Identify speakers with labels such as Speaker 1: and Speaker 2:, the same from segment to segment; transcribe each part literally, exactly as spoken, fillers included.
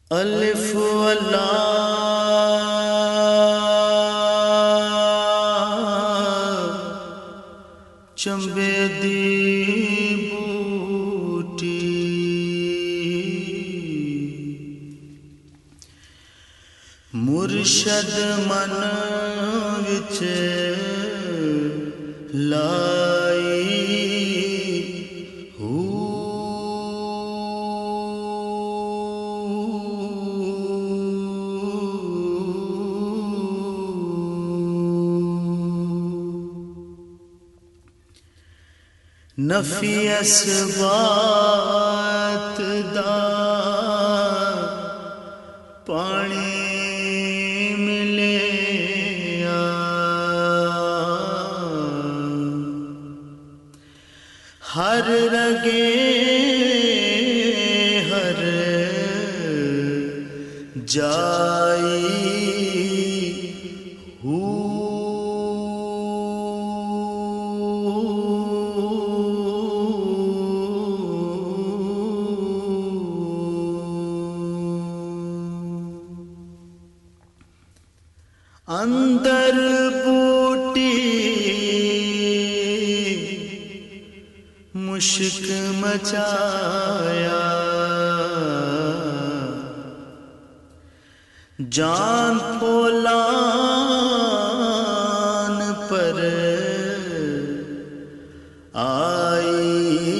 Speaker 1: अलिफ अल्लाह चंबे दी बूटी मुर्शद मन विच लाई हू नफी असबात दा पानी मिले हर रगे हर जाई हू अंदर बूटी मुश्क मचाया जान फौलान पर आई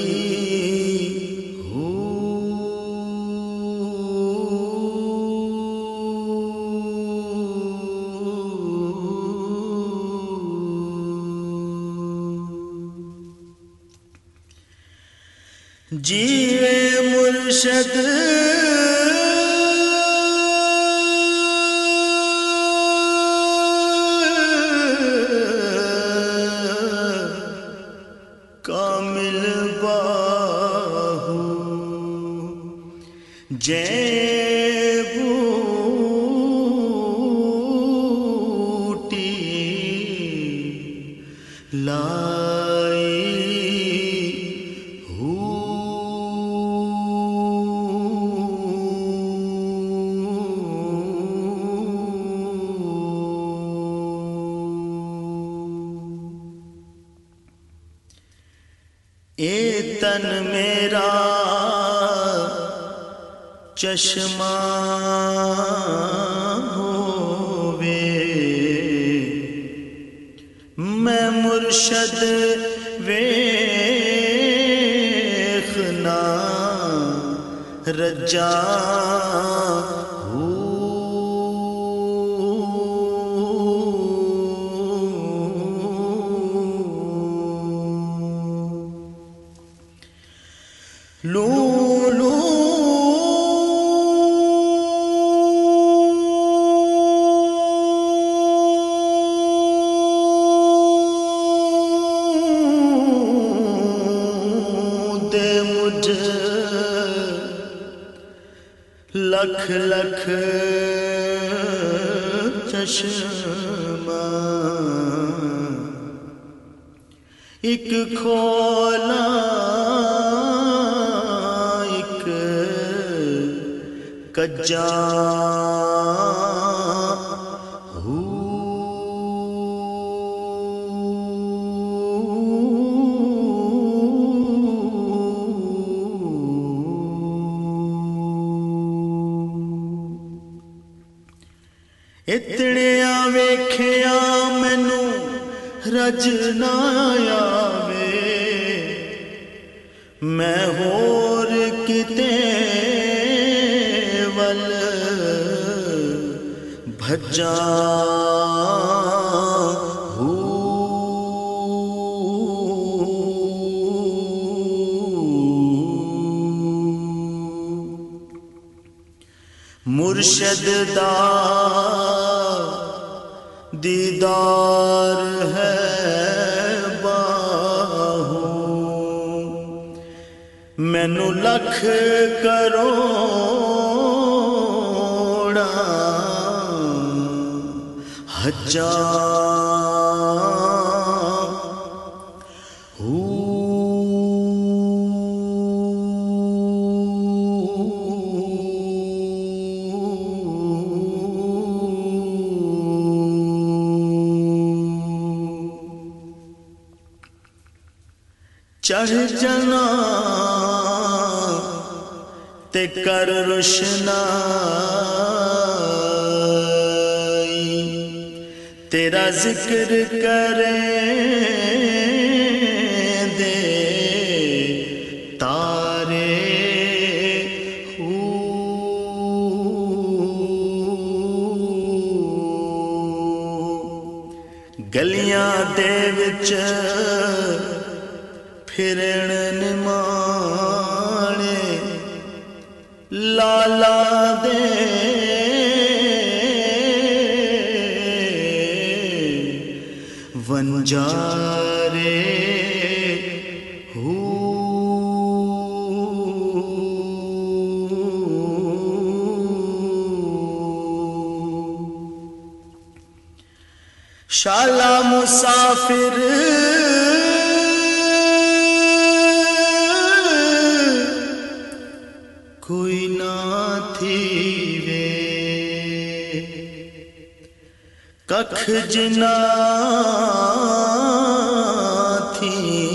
Speaker 1: जीवे मुर्शद कामिल बाहू जय बूटी लाई ए तन मेरा चश्मा होवे मैं मुर्शद वेखना रजा लू लू दे मुझ लख लख चश्मा एक खोला कज्जा हू इतने वेख्या मैनू रज ना आवे मैं होर किते वल भज्जा हू मुर्शद दा दीदार है बाहू मैनू लख करोड़ा हजार हू चढ़ जना ते कर रोशनाई, तेरा जिक्र करें दे तारे हू। गलियां दे विच फिरन निमाणे लाला दे वंजारे हू। शाला मुसाफिर कोई ना थी वे, कख जिना थी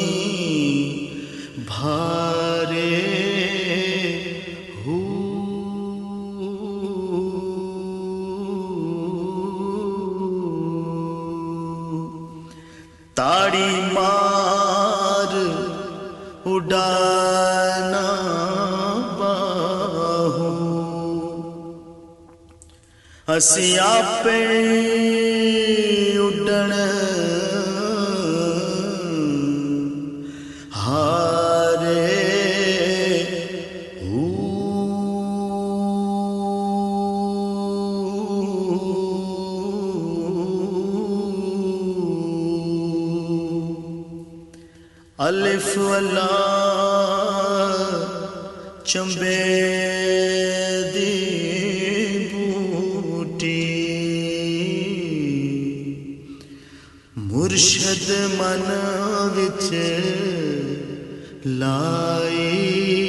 Speaker 1: भारे हू। ताड़ी मार उड़ाना असी आपे उड़न हारे हू। अलिफ वला चंबे दी मुर्शद मन विच लाई।